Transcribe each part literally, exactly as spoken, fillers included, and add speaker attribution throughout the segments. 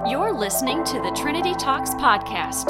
Speaker 1: You're listening to the Trinity Talks podcast.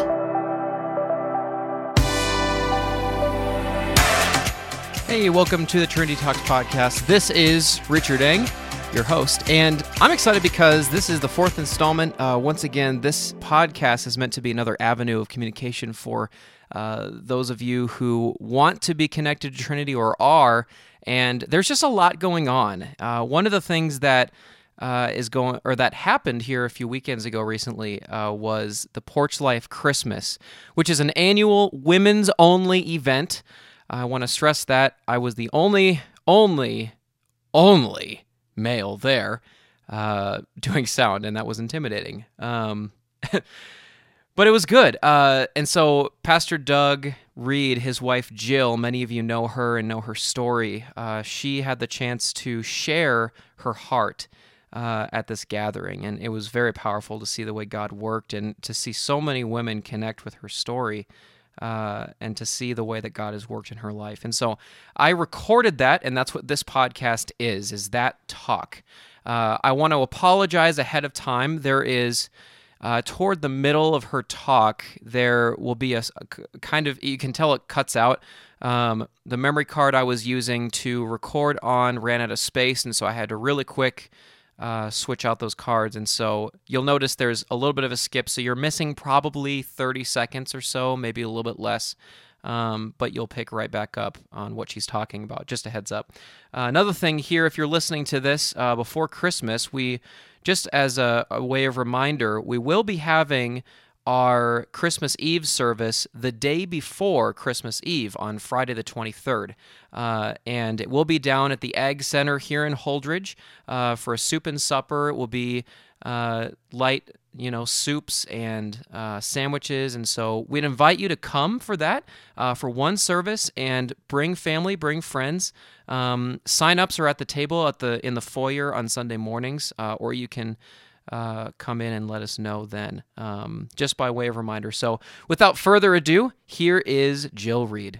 Speaker 2: Hey, welcome to the Trinity Talks podcast. This is Richard Eng, your host, and I'm excited because this is the fourth installment. Uh, once again, this podcast is meant to be another avenue of communication for uh, those of you who want to be connected to Trinity or are, and there's just a lot going on. Uh, one of the things that Uh, is going or that happened here a few weekends ago recently uh, was the Porch Life Christmas, which is an annual women's only event. I want to stress that I was the only, only, only male there uh, doing sound, and that was intimidating. Um, but it was good. Uh, and so Pastor Doug Reed, his wife Jill, many of you know her and know her story. Uh, she had the chance to share her heart Uh, at this gathering, and it was very powerful to see the way God worked and to see so many women connect with her story uh, and to see the way that God has worked in her life. And so I recorded that, and that's what this podcast is, is that talk. Uh, I want to apologize ahead of time. There is, uh, toward the middle of her talk, there will be a, a kind of, you can tell it cuts out. Um, the memory card I was using to record on ran out of space, and so I had to really quick Uh, switch out those cards, and so you'll notice there's a little bit of a skip, so you're missing probably thirty seconds or so, maybe a little bit less, um, but you'll pick right back up on what she's talking about, just a heads up. Uh, another thing here, if you're listening to this uh, before Christmas, we, just as a, a way of reminder, we will be having our Christmas Eve service the day before Christmas Eve on Friday the twenty-third. Uh, and it will be down at the Ag Center here in Holdridge uh, for a soup and supper. It will be uh, light, you know, soups and uh, sandwiches. And so we'd invite you to come for that, uh, for one service, and bring family, bring friends. Um, sign-ups are at the table at the in the foyer on Sunday mornings, uh, or you can Uh, come in and let us know then, um, just by way of reminder. So without further ado, here is Jill Reed.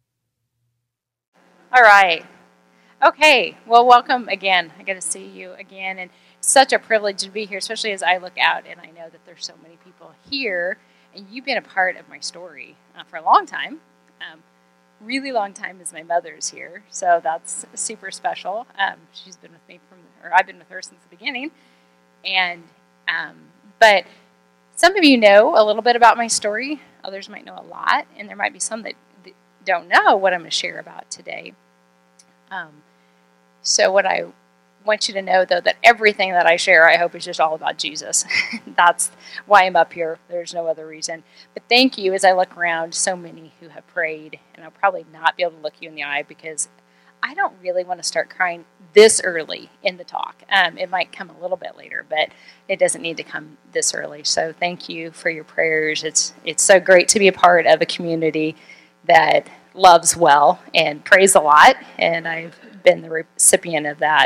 Speaker 3: All right. Okay. Well, welcome again. I got to see you again, and such a privilege to be here, especially as I look out and I know that there's so many people here, and you've been a part of my story uh, for a long time. Um, really long time as my mother's here, so that's super special. Um, she's been with me from, or I've been with her since the beginning. And, um, but some of you know a little bit about my story. Others might know a lot, and there might be some that, that don't know what I'm going to share about today. Um, so what I want you to know, though, that everything that I share, I hope, is just all about Jesus. That's why I'm up here. There's no other reason. But thank you as I look around, so many who have prayed, and I'll probably not be able to look you in the eye because I don't really want to start crying this early in the talk. Um, it might come a little bit later, but it doesn't need to come this early. So thank you for your prayers. It's it's so great to be a part of a community that loves well and prays a lot, and I've been the recipient of that.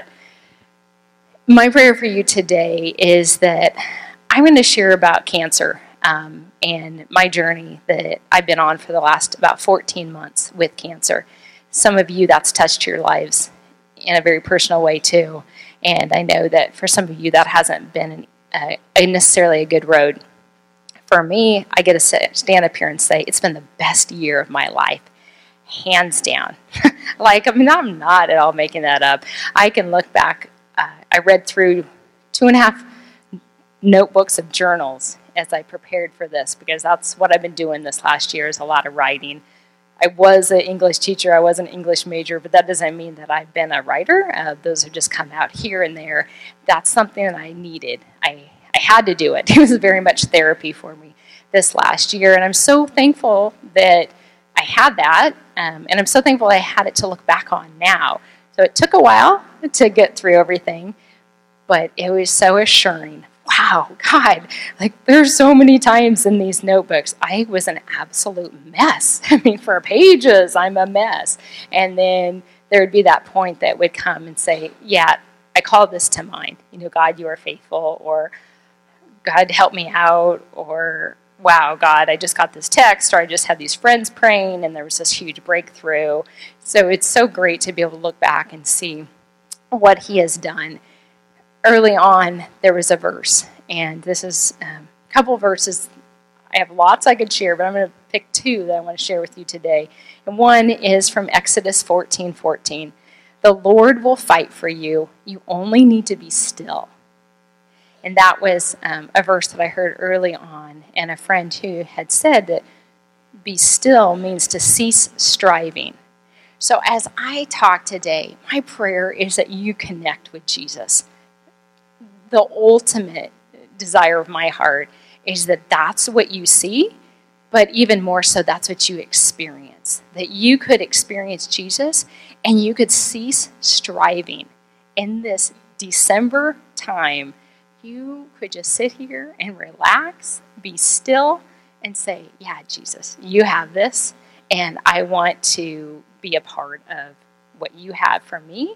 Speaker 3: My prayer for you today is that I'm going to share about cancer um, and my journey that I've been on for the last about fourteen months with cancer. Some of you, that's touched your lives in a very personal way too. And I know that for some of you, that hasn't been an, uh, a necessarily a good road. For me, I get to sit, stand up here and say, it's been the best year of my life, hands down. Like, I mean, I'm not at all making that up. I can look back. Uh, I read through two and a half notebooks of journals as I prepared for this, because that's what I've been doing this last year, is a lot of writing. I was an English teacher. I was an English major, but that doesn't mean that I've been a writer. Uh, those have just come out here and there. That's something that I needed. I, I had to do it. It was very much therapy for me this last year, and I'm so thankful that I had that, um, and I'm so thankful I had it to look back on now. So it took a while to get through everything, but it was so assuring. Wow, God, like there's so many times in these notebooks, I was an absolute mess. I mean, for pages, I'm a mess. And then there would be that point that would come and say, yeah, I call this to mind. You know, God, you are faithful, or God, help me out, or wow, God, I just got this text, or I just had these friends praying, and there was this huge breakthrough. So it's so great to be able to look back and see what he has done. Early on, there was a verse, and this is um, a couple verses. I have lots I could share, but I'm going to pick two that I want to share with you today. And one is from Exodus fourteen fourteen. The Lord will fight for you. You only need to be still. And that was um, a verse that I heard early on, and a friend who had said that be still means to cease striving. So as I talk today, my prayer is that you connect with Jesus. The ultimate desire of my heart is that that's what you see, but even more so, that's what you experience. That you could experience Jesus and you could cease striving. In this December time, you could just sit here and relax, be still, and say, yeah, Jesus, you have this, and I want to be a part of what you have for me.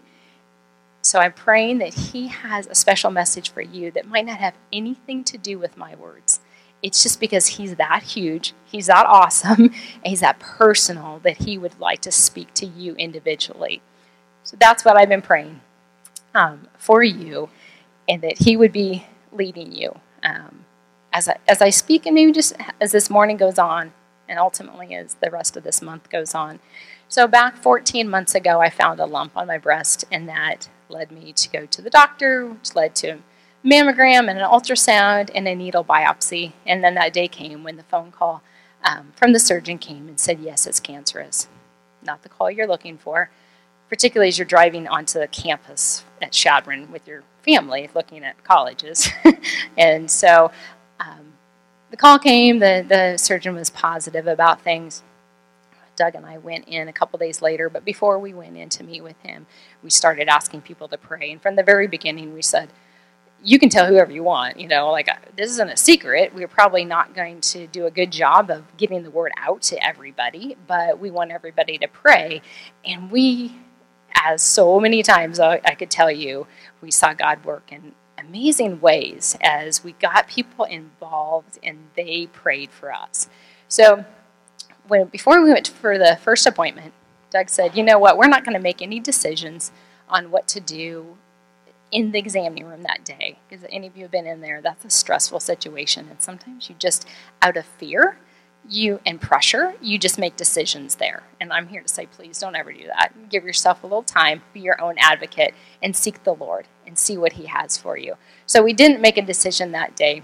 Speaker 3: So I'm praying that he has a special message for you that might not have anything to do with my words. It's just because he's that huge, he's that awesome, and he's that personal that he would like to speak to you individually. So that's what I've been praying um, for you, and that he would be leading you um, as, I, as I speak, and maybe just as this morning goes on, and ultimately as the rest of this month goes on. So back fourteen months ago, I found a lump on my breast, and that led me to go to the doctor, which led to a mammogram and an ultrasound and a needle biopsy. And then that day came when the phone call um, from the surgeon came and said, yes, it's cancerous. Not the call you're looking for, particularly as you're driving onto the campus at Chadron with your family looking at colleges. And so um, the call came, the, the surgeon was positive about things. Doug and I went in a couple days later, but before we went in to meet with him, we started asking people to pray. And from the very beginning, we said, you can tell whoever you want, you know, like this isn't a secret. We're probably not going to do a good job of getting the word out to everybody, but we want everybody to pray. And we, as so many times I, I could tell you, we saw God work in amazing ways as we got people involved and they prayed for us. So when before we went for the first appointment, Doug said, you know what, we're not going to make any decisions on what to do in the examining room that day. Because any of you have been in there, that's a stressful situation. And sometimes you just, out of fear you and pressure, you just make decisions there. And I'm here to say, please don't ever do that. Give yourself a little time, be your own advocate, and seek the Lord and see what he has for you. So we didn't make a decision that day.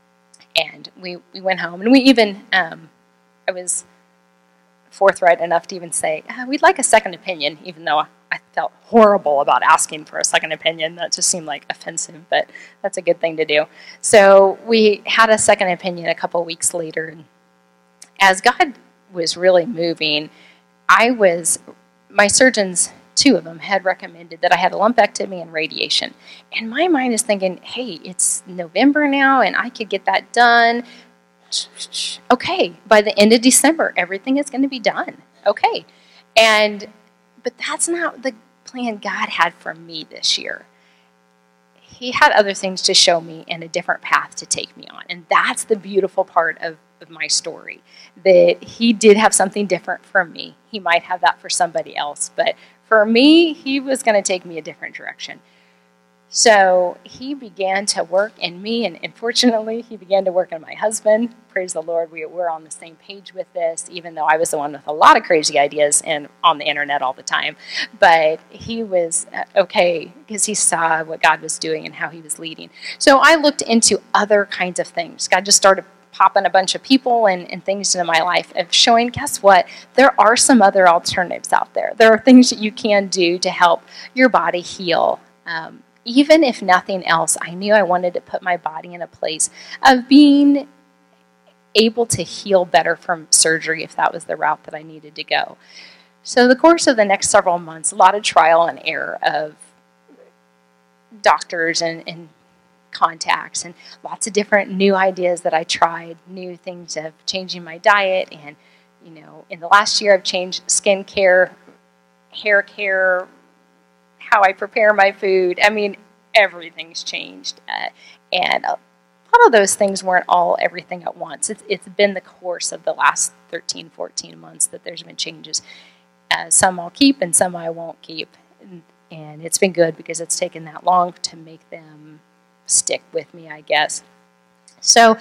Speaker 3: And we, we went home. And we even, um, I was forthright enough to even say, uh, we'd like a second opinion, even though I felt horrible about asking for a second opinion. That just seemed like offensive, but that's a good thing to do. So we had a second opinion a couple weeks later. And as God was really moving, I was, my surgeons, two of them, had recommended that I had a lumpectomy and radiation. And my mind is thinking, hey, it's November now, and I could get that done. Okay, by the end of December, everything is going to be done. Okay. And, but that's not the plan God had for me this year. He had other things to show me and a different path to take me on. And that's the beautiful part of, of my story, that he did have something different for me. He might have that for somebody else, but for me, he was going to take me a different direction. So he began to work in me, and unfortunately, he began to work in my husband. Praise the Lord, we were on the same page with this, even though I was the one with a lot of crazy ideas and on the internet all the time. But he was okay because he saw what God was doing and how he was leading. So I looked into other kinds of things. God just started popping a bunch of people and, and things into my life of showing, guess what? There are some other alternatives out there. There are things that you can do to help your body heal. Um, Even if nothing else, I knew I wanted to put my body in a place of being able to heal better from surgery if that was the route that I needed to go. So the course of the next several months, a lot of trial and error of doctors and, and contacts and lots of different new ideas that I tried, new things of changing my diet. And, you know, in the last year I've changed skin care, hair care, how I prepare my food. I mean, everything's changed. Uh, and a lot of those things weren't all everything at once. It's, it's been the course of the last thirteen, fourteen months that there's been changes. Uh, some I'll keep and some I won't keep. And, and it's been good because it's taken that long to make them stick with me, I guess. So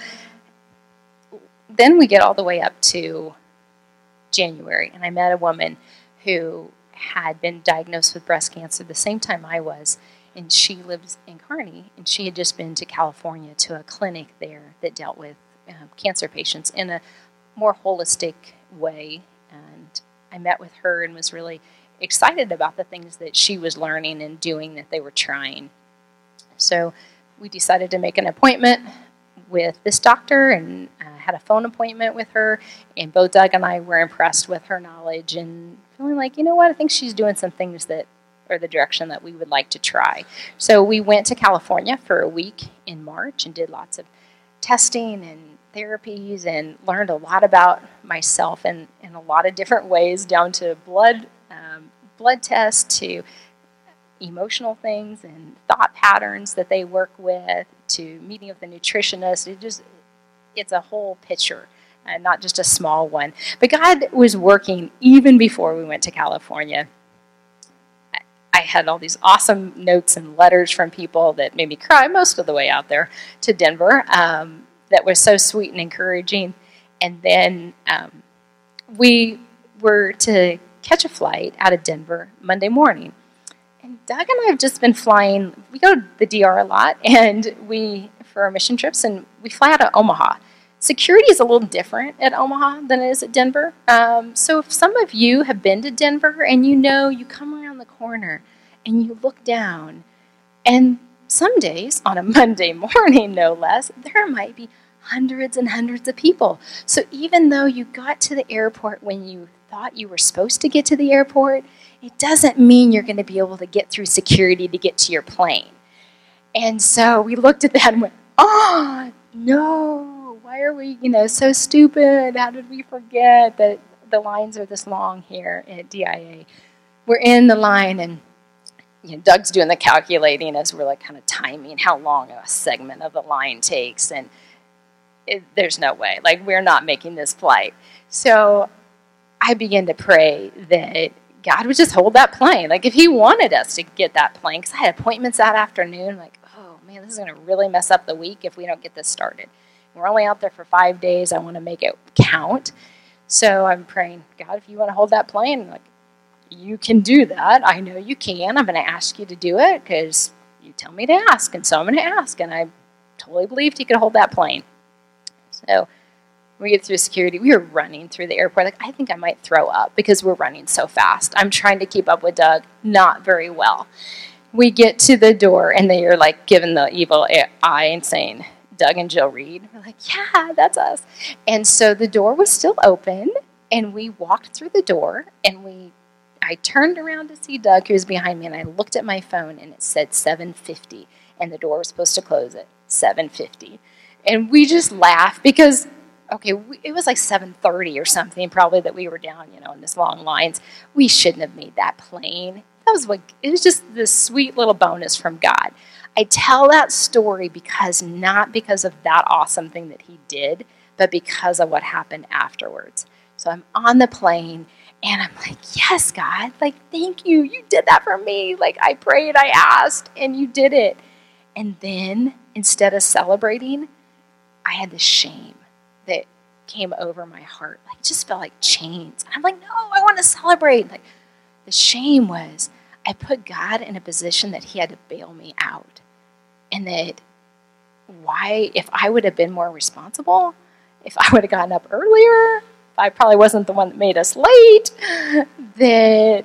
Speaker 3: then we get all the way up to January, and I met a woman who had been diagnosed with breast cancer the same time I was, and she lives in Kearney, and she had just been to California to a clinic there that dealt with um, cancer patients in a more holistic way. And I met with her and was really excited about the things that she was learning and doing that they were trying. So we decided to make an appointment with this doctor and uh, had a phone appointment with her, and both Doug and I were impressed with her knowledge and feeling like, you know what, I think she's doing some things that are the direction that we would like to try. So we went to California for a week in March and did lots of testing and therapies and learned a lot about myself in, in a lot of different ways, down to blood um, blood tests, to emotional things and thought patterns that they work with, to meeting with a nutritionist. It just, it's a whole picture, and not just a small one. But God was working even before we went to California. I had all these awesome notes and letters from people that made me cry most of the way out there to Denver. Um, that was so sweet and encouraging. And then um, we were to catch a flight out of Denver Monday morning. And Doug and I have just been flying. We go to the D R a lot, and we, for our mission trips, and we fly out of Omaha. Security is a little different at Omaha than it is at Denver. Um, so if some of you have been to Denver and you know you come around the corner and you look down, and some days, on a Monday morning no less, there might be hundreds and hundreds of people. So even though you got to the airport when you thought you were supposed to get to the airport, it doesn't mean you're going to be able to get through security to get to your plane. And so we looked at that and went, oh, no, why are we, you know, so stupid? How did we forget that the lines are this long here at D I A? We're in the line, and you know, Doug's doing the calculating as we're like kind of timing how long a segment of the line takes, and it, there's no way. Like, we're not making this flight. So I began to pray that God would just hold that plane. Like, if he wanted us to get that plane, because I had appointments that afternoon, like, oh, man, this is going to really mess up the week if we don't get this started. We're only out there for five days. I want to make it count. So I'm praying, God, if you want to hold that plane, like, you can do that. I know you can. I'm going to ask you to do it because you tell me to ask, and so I'm going to ask. And I totally believed he could hold that plane. So we get through security. We were running through the airport. Like, I think I might throw up because we're running so fast. I'm trying to keep up with Doug, not very well. We get to the door, and they are like giving the evil eye and saying, Doug and Jill Reed. We're like, yeah, that's us. And so the door was still open, and we walked through the door, and we I turned around to see Doug, who was behind me, and I looked at my phone, and it said seven fifty, and the door was supposed to close at seven fifty. And we just laughed because, okay, we, it was like seven thirty or something probably that we were down, you know, in this long lines. We shouldn't have made that plane. That was what, it was just this sweet little bonus from God. I tell that story because, not because of that awesome thing that he did, but because of what happened afterwards. So I'm on the plane, and I'm like, yes, God, like, thank you. You did that for me. Like, I prayed, I asked, and you did it. And then, instead of celebrating, I had this shame that came over my heart. Like, it just felt like chains. And I'm like, no, I want to celebrate. Like, the shame was I put God in a position that he had to bail me out. And that why, if I would have been more responsible, if I would have gotten up earlier, I probably wasn't the one that made us late, that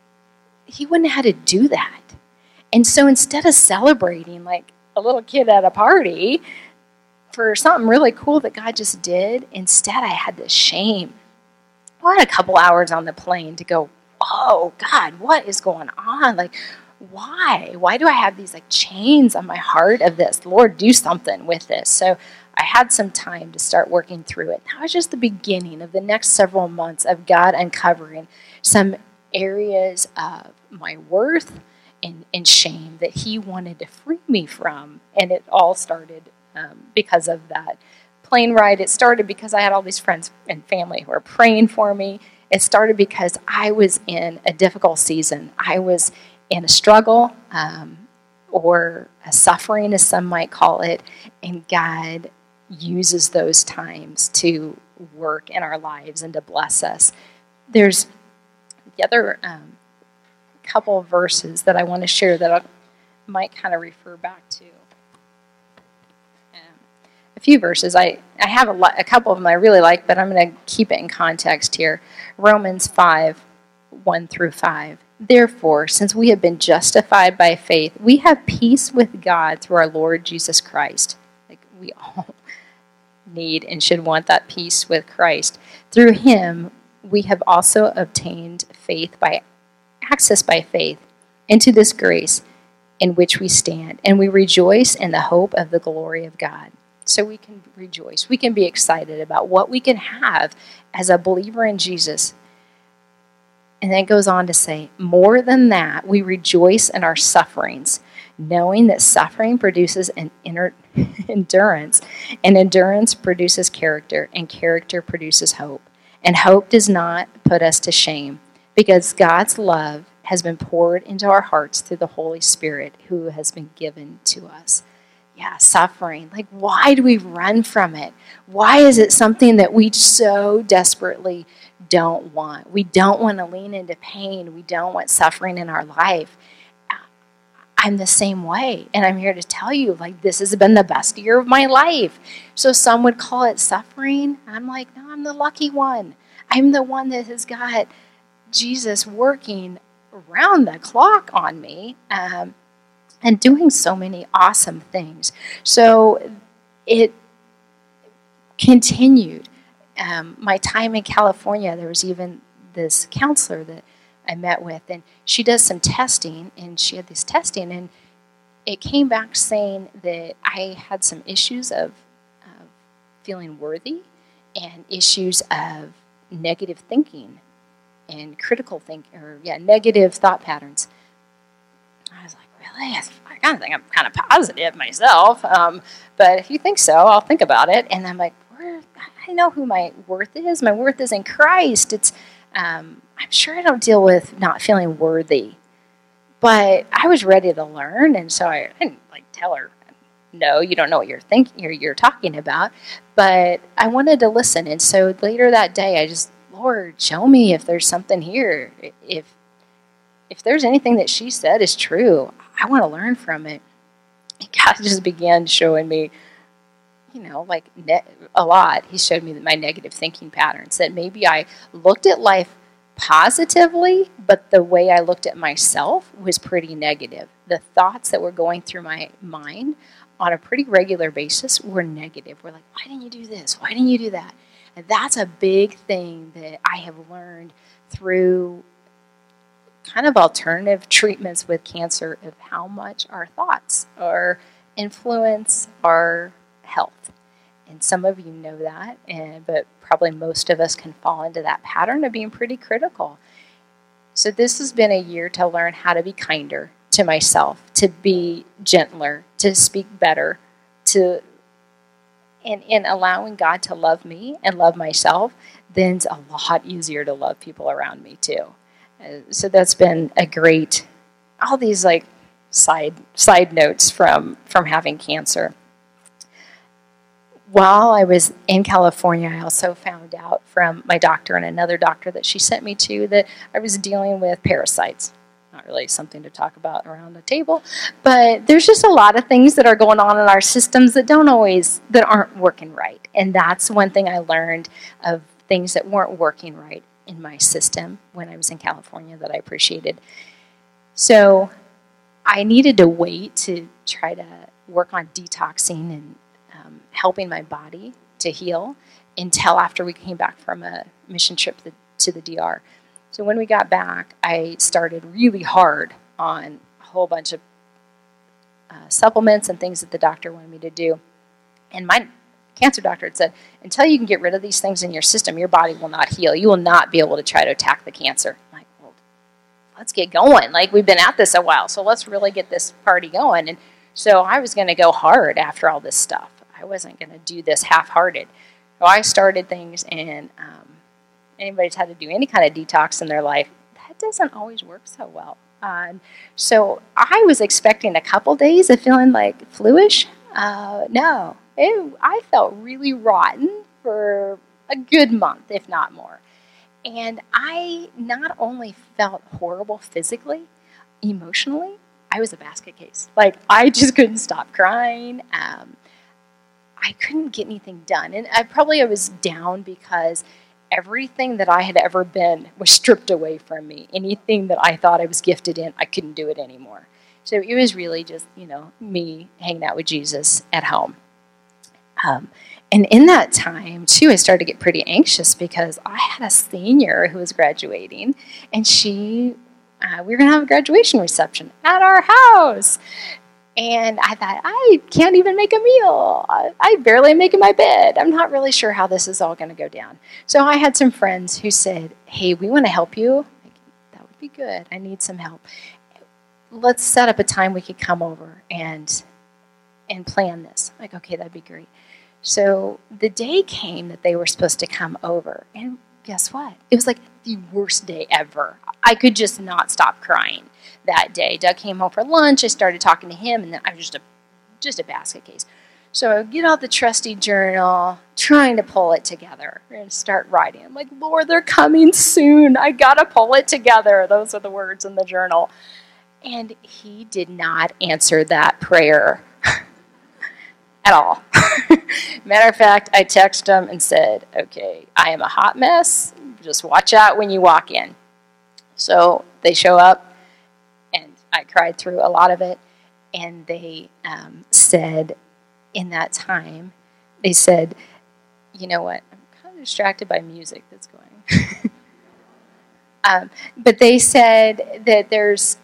Speaker 3: he wouldn't have had to do that. And so instead of celebrating like a little kid at a party for something really cool that God just did, instead I had this shame. I had a couple hours on the plane to go, oh, God, what is going on? Like, why? Why do I have these like chains on my heart of this? Lord, do something with this. So I had some time to start working through it. That was just the beginning of the next several months of God uncovering some areas of my worth and, and shame that he wanted to free me from. And it all started um, because of that plane ride. It started because I had all these friends and family who were praying for me. It started because I was in a difficult season. I was in a struggle um, or a suffering, as some might call it, and God uses those times to work in our lives and to bless us. There's the other um, couple of verses that I want to share that I might kind of refer back to. Um, a few verses. I, I have a, lo- a couple of them I really like, but I'm going to keep it in context here. Romans five, one through five. Therefore, since we have been justified by faith, we have peace with God through our Lord Jesus Christ. Like we all need and should want that peace with Christ. Through him, we have also obtained faith by access by faith into this grace in which we stand, and we rejoice in the hope of the glory of God. So we can rejoice. We can be excited about what we can have as a believer in Jesus. And then it goes on to say, more than that, we rejoice in our sufferings, knowing that suffering produces an inner endurance, and endurance produces character, and character produces hope. And hope does not put us to shame, because God's love has been poured into our hearts through the Holy Spirit who has been given to us. Yeah, suffering. Like, why do we run from it? Why is it something that we so desperately don't want? We don't want to lean into pain. We don't want suffering in our life. I'm the same way, and I'm here to tell you, like, this has been the best year of my life. So some would call it suffering. I'm like, no, I'm the lucky one. I'm the one that has got Jesus working around the clock on me um, and doing so many awesome things. So it continued. Um, my time in California, there was even this counselor that I met with, and she does some testing, and she had this testing, and it came back saying that I had some issues of uh, feeling worthy and issues of negative thinking and critical thinking, or yeah, negative thought patterns. I was like, really? I kind of think I'm kind of positive myself, um, but if you think so, I'll think about it. And I'm like, Where, I know who my worth is. My worth is in Christ. It's um, I'm sure I don't deal with not feeling worthy, but I was ready to learn, and so I didn't like tell her, no, you don't know what you're thinking, you're, you're talking about, but I wanted to listen. And so later that day, I just, Lord, show me if there's something here. If if there's anything that she said is true, I want to learn from it. And God just began showing me, you know, like ne- a lot. He showed me my negative thinking patterns, that maybe I looked at life positively, but the way I looked at myself was pretty negative. The thoughts that were going through my mind on a pretty regular basis were negative. We're like, why didn't you do this? Why didn't you do that? And that's a big thing that I have learned through kind of alternative treatments with cancer, of how much our thoughts are influence our health. And some of you know that, and but probably most of us can fall into that pattern of being pretty critical. So this has been a year to learn how to be kinder to myself, to be gentler, to speak better, to and in allowing God to love me and love myself, then it's a lot easier to love people around me too. Uh, so that's been a great, all these like side side notes from from having cancer. While I was in California, I also found out from my doctor and another doctor that she sent me to that I was dealing with parasites. Not really something to talk about around the table, but there's just a lot of things that are going on in our systems that don't always, that aren't working right. And that's one thing I learned of things that weren't working right in my system when I was in California that I appreciated. So I needed to wait to try to work on detoxing and um, helping my body to heal until after we came back from a mission trip to, to the D R. So when we got back, I started really hard on a whole bunch of uh, supplements and things that the doctor wanted me to do. And my cancer doctor had said, until you can get rid of these things in your system, your body will not heal. You will not be able to try to attack the cancer. I'm like, well, let's get going. Like, we've been at this a while, so let's really get this party going. And so I was going to go hard after all this stuff. I wasn't going to do this half-hearted. So I started things, and um, anybody's had to do any kind of detox in their life, that doesn't always work so well. Um, so I was expecting a couple days of feeling like fluish, Uh, no, it, I felt really rotten for a good month, if not more. And I not only felt horrible physically, emotionally, I was a basket case. Like, I just couldn't stop crying. Um, I couldn't get anything done. And I probably I was down because everything that I had ever been was stripped away from me. Anything that I thought I was gifted in, I couldn't do it anymore. So it was really just, you know, me hanging out with Jesus at home. Um, and in that time, too, I started to get pretty anxious because I had a senior who was graduating, and she, uh, we were going to have a graduation reception at our house. And I thought, I can't even make a meal. I, I barely make my bed. I'm not really sure how this is all going to go down. So I had some friends who said, hey, we want to help you. Like, that would be good. I need some help. Let's set up a time we could come over and and plan this. Like, okay, that'd be great. So the day came that they were supposed to come over, and guess what? It was like the worst day ever. I could just not stop crying that day. Doug came home for lunch. I started talking to him, and then I was just a just a basket case. So I get out the trusty journal, trying to pull it together and start writing. I'm like, Lord, they're coming soon. I gotta pull it together. Those are the words in the journal. And he did not answer that prayer at all. Matter of fact, I texted him and said, okay, I am a hot mess. Just watch out when you walk in. So they show up, and I cried through a lot of it. And they um, said in that time, they said, you know what, I'm kind of distracted by music that's going. um, but they said that there's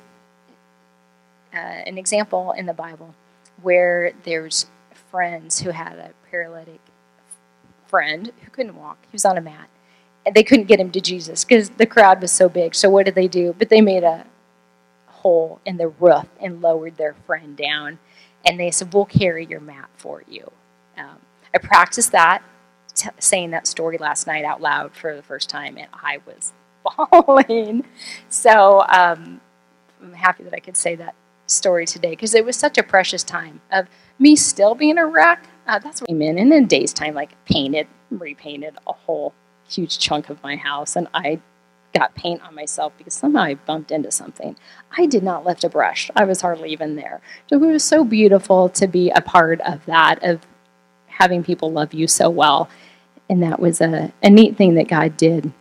Speaker 3: Uh, an example in the Bible where there's friends who had a paralytic friend who couldn't walk. He was on a mat. And they couldn't get him to Jesus because the crowd was so big. So what did they do? But they made a hole in the roof and lowered their friend down. And they said, we'll carry your mat for you. Um, I practiced that, t- saying that story last night out loud for the first time, and I was bawling. So um, I'm happy that I could say that story today, because it was such a precious time of me still being a wreck. Uh, that's what I mean. And in a day's time, like painted, repainted a whole huge chunk of my house, and I got paint on myself because somehow I bumped into something. I did not lift a brush. I was hardly even there. So it was so beautiful to be a part of that, of having people love you so well. And that was a, a neat thing that God did.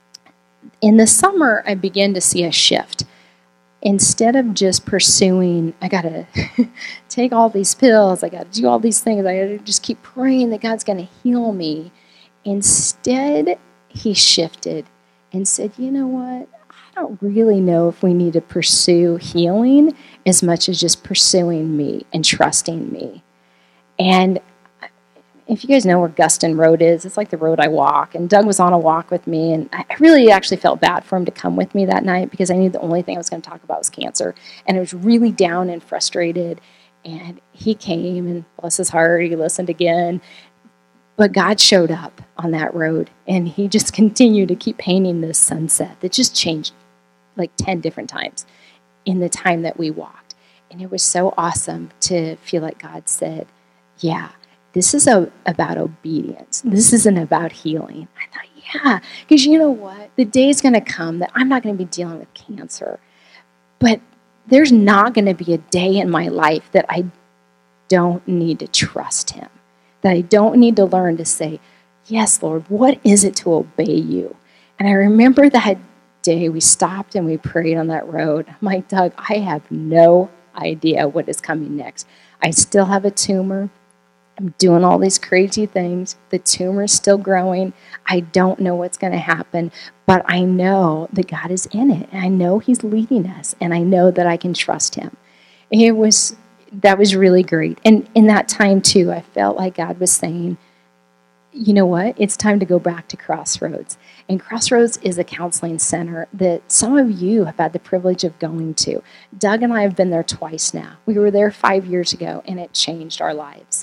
Speaker 3: In the summer, I began to see a shift. Instead of just pursuing, I got to take all these pills, I got to do all these things, I got to just keep praying that God's going to heal me. Instead, he shifted and said, you know what, I don't really know if we need to pursue healing as much as just pursuing me and trusting me. And if you guys know where Guston Road is, it's like the road I walk. And Doug was on a walk with me, and I really actually felt bad for him to come with me that night because I knew the only thing I was going to talk about was cancer. And I was really down and frustrated. And he came, and bless his heart, he listened again. But God showed up on that road, and he just continued to keep painting this sunset that just changed like ten different times in the time that we walked. And it was so awesome to feel like God said, yeah, this is a, about obedience. This isn't about healing. I thought, yeah, because you know what? The day's going to come that I'm not going to be dealing with cancer. But there's not going to be a day in my life that I don't need to trust him, that I don't need to learn to say, yes, Lord, what is it to obey you? And I remember that day we stopped and we prayed on that road. I'm like, Doug, I have no idea what is coming next. I still have a tumor. I'm doing all these crazy things. The tumor is still growing. I don't know what's going to happen, but I know that God is in it. And I know he's leading us, and I know that I can trust him. And it was, that was really great. And in that time, too, I felt like God was saying, you know what? It's time to go back to Crossroads. And Crossroads is a counseling center that some of you have had the privilege of going to. Doug and I have been there twice now. We were there five years ago, and it changed our lives.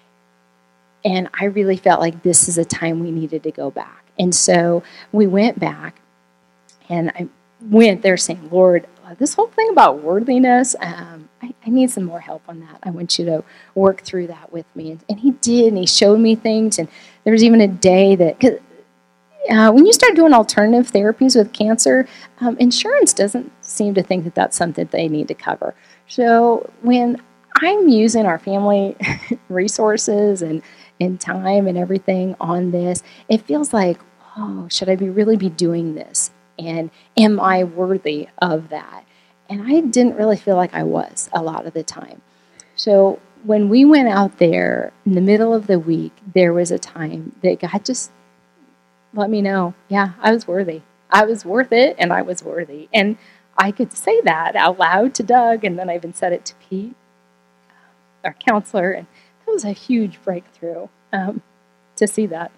Speaker 3: And I really felt like this is a time we needed to go back. And so we went back, and I went there saying, Lord, uh, this whole thing about worthiness, um, I, I need some more help on that. I want you to work through that with me. And, and he did, and he showed me things. And there was even a day that, cause, uh, when you start doing alternative therapies with cancer, um, insurance doesn't seem to think that that's something they need to cover. So when I'm using our family resources and, and time and everything on this, it feels like, oh, should I be really be doing this? And am I worthy of that? And I didn't really feel like I was a lot of the time. So when we went out there in the middle of the week, there was a time that God just let me know, yeah, I was worthy. I was worth it, and I was worthy. And I could say that out loud to Doug, and then I even said it to Pete, our counselor, and that was a huge breakthrough um, to see that.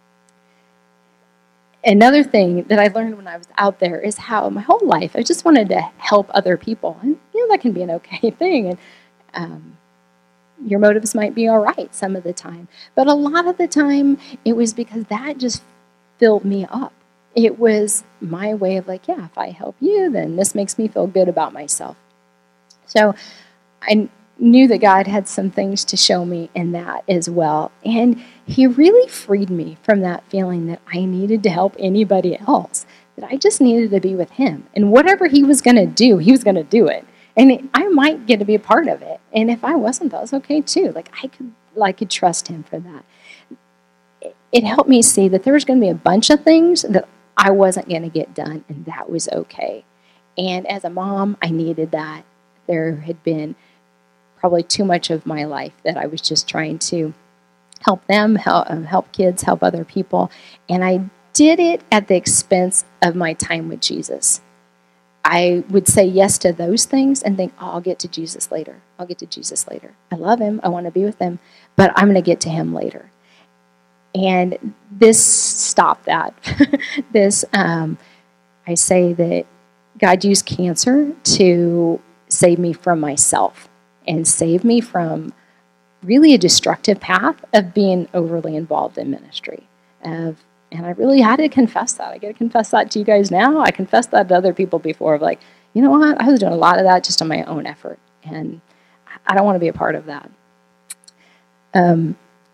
Speaker 3: Another thing that I learned when I was out there is how my whole life I just wanted to help other people. And, you know, that can be an okay thing. And um, your motives might be all right some of the time. But a lot of the time, it was because that just filled me up. It was my way of like, yeah, if I help you, then this makes me feel good about myself. So I knew that God had some things to show me in that as well. And he really freed me from that feeling that I needed to help anybody else, that I just needed to be with him. And whatever he was going to do, he was going to do it. And it, I might get to be a part of it. And if I wasn't, that was okay too. Like I could, like, I could trust him for that. It, it helped me see that there was going to be a bunch of things that I wasn't going to get done, and that was okay. And as a mom, I needed that. There had been probably too much of my life that I was just trying to help them, help, help kids, help other people. And I did it at the expense of my time with Jesus. I would say yes to those things and think, oh, I'll get to Jesus later. I'll get to Jesus later. I love him. I want to be with him, but I'm going to get to him later. And this stopped that. this, um, I say that God used cancer to save me from myself and save me from really a destructive path of being overly involved in ministry. Of, and I really had to confess that. I got to confess that to you guys now. I confessed that to other people before of like, you know what? I was doing a lot of that just on my own effort. And I don't want to be a part of that. Um,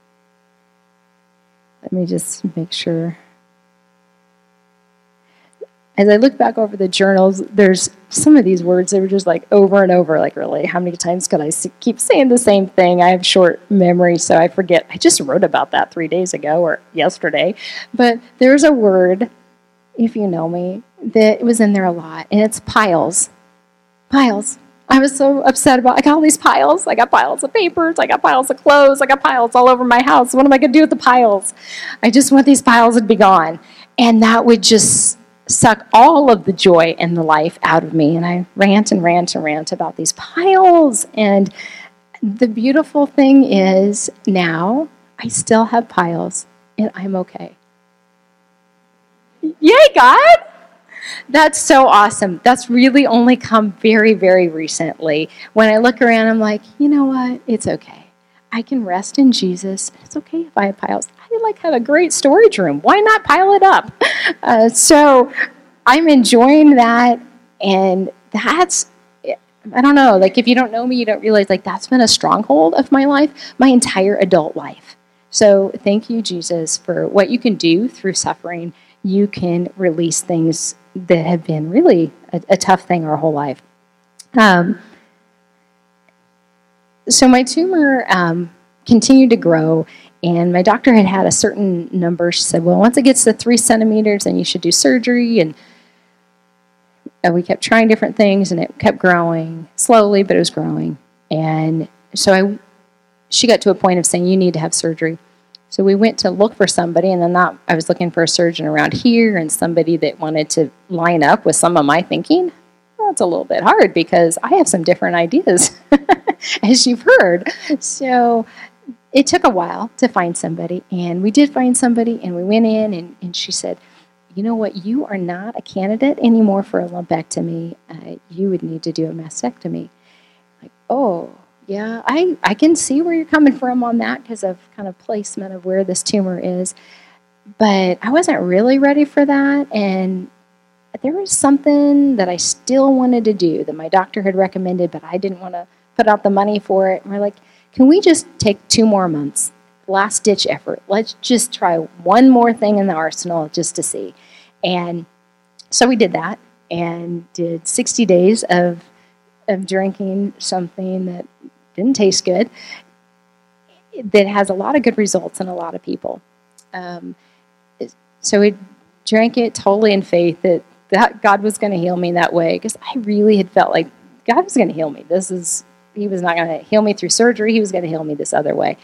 Speaker 3: let me just make sure. As I look back over the journals, there's some of these words that were just like over and over, like really, how many times could I keep saying the same thing? I have short memory, so I forget. I just wrote about that three days ago or yesterday. But there's a word, if you know me, that was in there a lot, and it's piles. Piles. I was so upset about, I got all these piles. I got piles of papers. I got piles of clothes. I got piles all over my house. What am I going to do with the piles? I just want these piles to be gone. And that would just suck all of the joy and the life out of me. And I rant and rant and rant about these piles. And the beautiful thing is now I still have piles and I'm okay. Yay, God! That's so awesome. That's really only come very, very recently. When I look around, I'm like, you know what? It's okay. I can rest in Jesus. It's okay if I have piles. I like have a great storage room. Why not pile it up? Uh, so I'm enjoying that, and that's, I don't know, like if you don't know me, you don't realize like that's been a stronghold of my life, my entire adult life. So thank you, Jesus, for what you can do through suffering. You can release things that have been really a, a tough thing our whole life. Um, so my tumor um, continued to grow, and my doctor had had a certain number. She said, well, once it gets to three centimeters, then you should do surgery. And, and we kept trying different things, and it kept growing slowly, but it was growing. And so I, she got to a point of saying, you need to have surgery. So we went to look for somebody, and then that, I was looking for a surgeon around here and somebody that wanted to line up with some of my thinking. Well, it's a little bit hard because I have some different ideas, as you've heard. So it took a while to find somebody, and we did find somebody, and we went in, and, and she said, you know what, you are not a candidate anymore for a lumpectomy. Uh, you would need to do a mastectomy. Like, oh, yeah, I, I can see where you're coming from on that because of kind of placement of where this tumor is. But I wasn't really ready for that. And there was something that I still wanted to do that my doctor had recommended, but I didn't want to put out the money for it. And we're like, can we just take two more months? Last ditch effort. Let's just try one more thing in the arsenal just to see. And so we did that and did sixty days of of drinking something that didn't taste good, that has a lot of good results in a lot of people. Um, so we drank it totally in faith that, that God was going to heal me that way, because I really had felt like God was going to heal me. This is, he was not going to heal me through surgery. He was going to heal me this other way.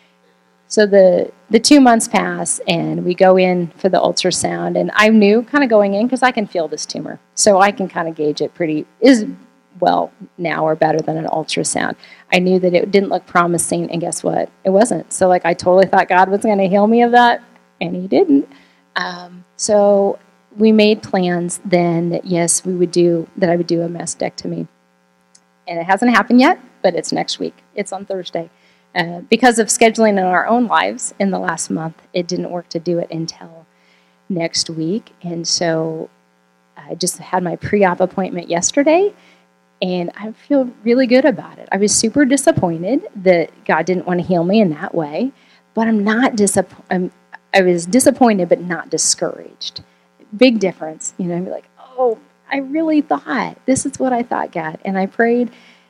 Speaker 3: So the the two months pass, and we go in for the ultrasound, and I knew kind of going in, because I can feel this tumor, so I can kind of gauge it pretty, is well now or better than an ultrasound. I knew that it didn't look promising, and guess what? It wasn't. So like I totally thought God was going to heal me of that, and he didn't. Um, so we made plans then that yes, we would do, that I would do a mastectomy. And it hasn't happened yet, but it's next week. It's on Thursday. Uh, because of scheduling in our own lives in the last month, it didn't work to do it until next week. And so I just had my pre-op appointment yesterday, and I feel really good about it. I was super disappointed that God didn't want to heal me in that way, but I'm not disappointed. I was disappointed, but not discouraged. Big difference. You know, I'd be like, oh, I really thought, this is what I thought, God. And I prayed,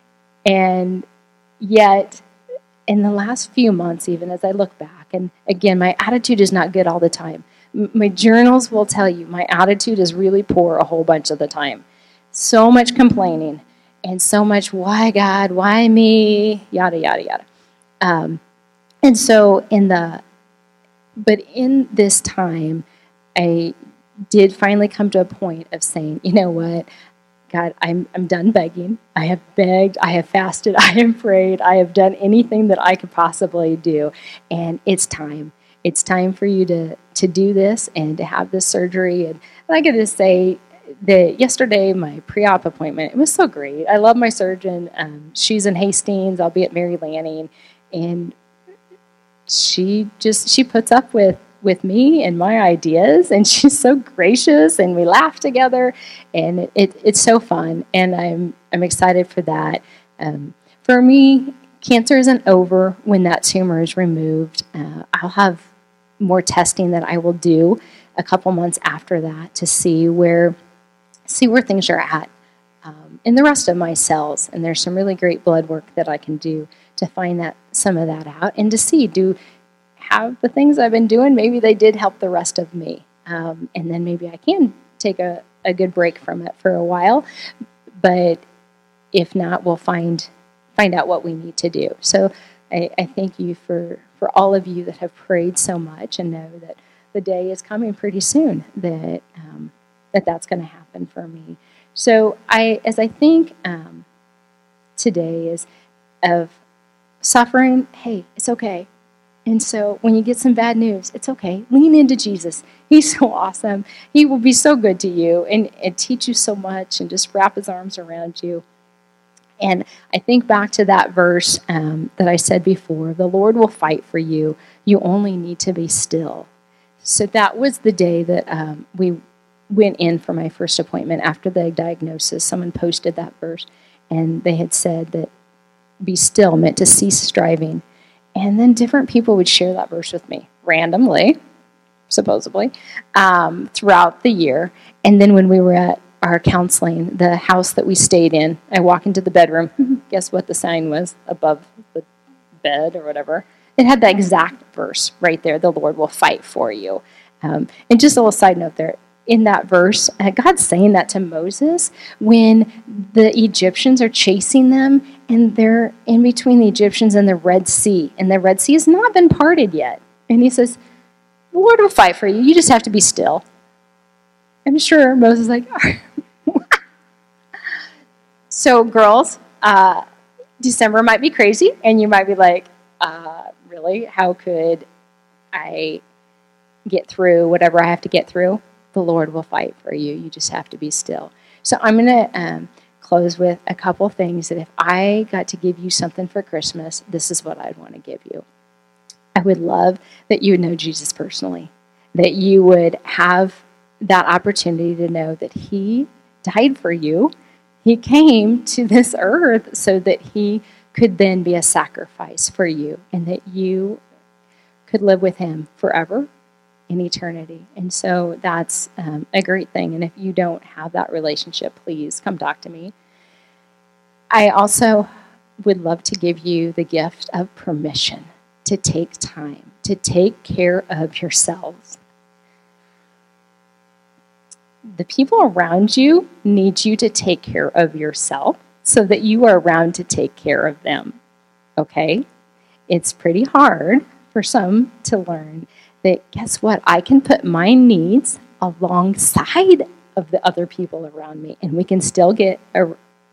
Speaker 3: and yet in the last few months, even as I look back, and again, my attitude is not good all the time. M- my journals will tell you my attitude is really poor a whole bunch of the time. So much complaining, and so much, why God, why me, yada, yada, yada. Um, and so in the, but in this time, I did finally come to a point of saying, you know what, God, I'm I'm done begging. I have begged, I have fasted, I have prayed, I have done anything that I could possibly do, and it's time. It's time for you to, to do this and to have this surgery. And, and I got to say that yesterday, my pre-op appointment, it was so great. I love my surgeon. Um, she's in Hastings. I'll be at Mary Lanning, and she just she puts up with with me and my ideas, and she's so gracious, and we laugh together, and it, it, it's so fun, and I'm I'm excited for that. Um, for me, cancer isn't over when that tumor is removed. Uh, I'll have more testing that I will do a couple months after that to see where see where things are at um, in the rest of my cells, and there's some really great blood work that I can do to find that some of that out, and to see do have the things I've been doing, maybe they did help the rest of me. Um, and then maybe I can take a, a good break from it for a while. But if not, we'll find find out what we need to do. So I, I thank you for, for all of you that have prayed so much, and know that the day is coming pretty soon that um, that that's going to happen for me. So I, as I think um, today is of suffering, hey, it's okay. And so when you get some bad news, it's okay. Lean into Jesus. He's so awesome. He will be so good to you and, and teach you so much, and just wrap his arms around you. And I think back to that verse um, that I said before, the Lord will fight for you. You only need to be still. So that was the day that um, we went in for my first appointment after the diagnosis. Someone posted that verse, and they had said that be still meant to cease striving. And then different people would share that verse with me randomly, supposedly, um, throughout the year. And then when we were at our counseling, the house that we stayed in, I walk into the bedroom. Guess what the sign was above the bed or whatever? It had the exact verse right there. The Lord will fight for you. Um, and just a little side note there. In that verse, uh, God's saying that to Moses when the Egyptians are chasing them, and they're in between the Egyptians and the Red Sea, and the Red Sea has not been parted yet. And he says, the Lord will fight for you. You just have to be still. I'm sure Moses is like, so girls, uh, December might be crazy, and you might be like, uh, really? How could I get through whatever I have to get through? The Lord will fight for you. You just have to be still. So I'm going to um, close with a couple things that if I got to give you something for Christmas, this is what I'd want to give you. I would love that you would know Jesus personally, that you would have that opportunity to know that he died for you. He came to this earth so that he could then be a sacrifice for you and that you could live with him forever in eternity. And so that's um, a great thing. And if you don't have that relationship, please come talk to me. I also would love to give you the gift of permission to take time, to take care of yourselves. The people around you need you to take care of yourself so that you are around to take care of them, okay? It's pretty hard for some to learn that, guess what? I can put my needs alongside of the other people around me, and we can still get a,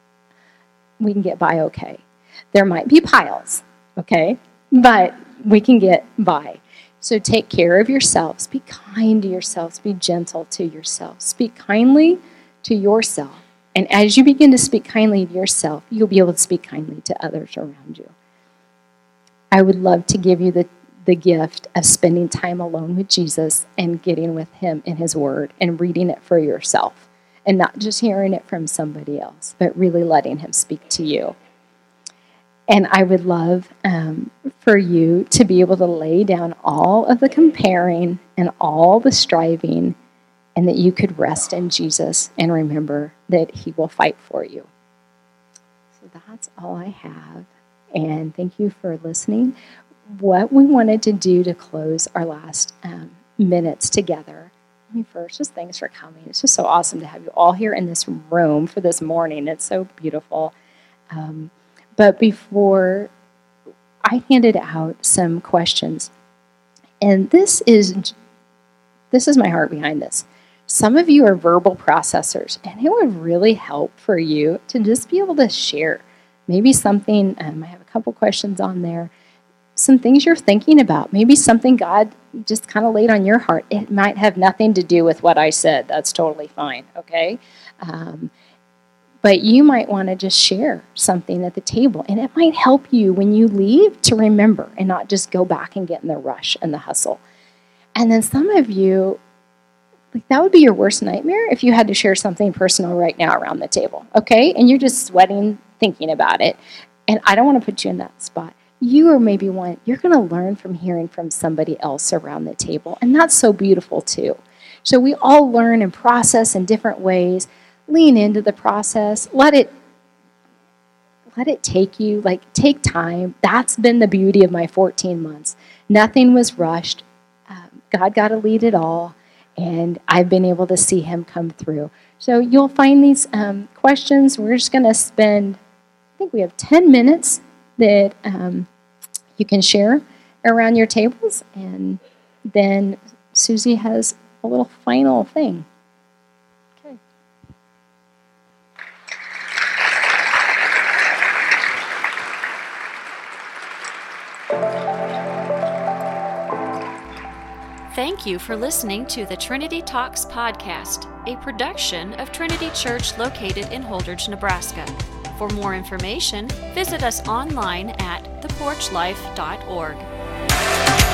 Speaker 3: we can get by okay. There might be piles, okay? But we can get by. So take care of yourselves. Be kind to yourselves. Be gentle to yourselves. Speak kindly to yourself. And as you begin to speak kindly to yourself, you'll be able to speak kindly to others around you. I would love to give you the, the gift of spending time alone with Jesus and getting with him in his word and reading it for yourself and not just hearing it from somebody else, but really letting him speak to you. And I would love um, for you to be able to lay down all of the comparing and all the striving, and that you could rest in Jesus and remember that he will fight for you. So that's all I have. And thank you for listening. What we wanted to do to close our last um, minutes together. I mean, first, just thanks for coming. It's just so awesome to have you all here in this room for this morning. It's so beautiful. Um, But before, I handed out some questions, and this is this is my heart behind this. Some of you are verbal processors, and it would really help for you to just be able to share maybe something. Um, I have a couple questions on there, some things you're thinking about, maybe something God just kind of laid on your heart. It might have nothing to do with what I said. That's totally fine, okay? Um, But you might want to just share something at the table, and it might help you when you leave to remember and not just go back and get in the rush and the hustle. And then some of you, like that would be your worst nightmare if you had to share something personal right now around the table, okay? And you're just sweating thinking about it. And I don't want to put you in that spot. You are maybe one, you're going to learn from hearing from somebody else around the table, and that's so beautiful too. So we all learn and process in different ways. Lean into the process. Let it let it take you, like take time. That's been the beauty of my fourteen months. Nothing was rushed. Um, God got to lead it all, and I've been able to see him come through. So you'll find these um, questions. We're just going to spend, I think we have ten minutes that um, you can share around your tables, and then Susie has a little final thing.
Speaker 1: Thank you for listening to the Trinity Talks podcast, a production of Trinity Church located in Holdrege, Nebraska. For more information, visit us online at the porch life dot org.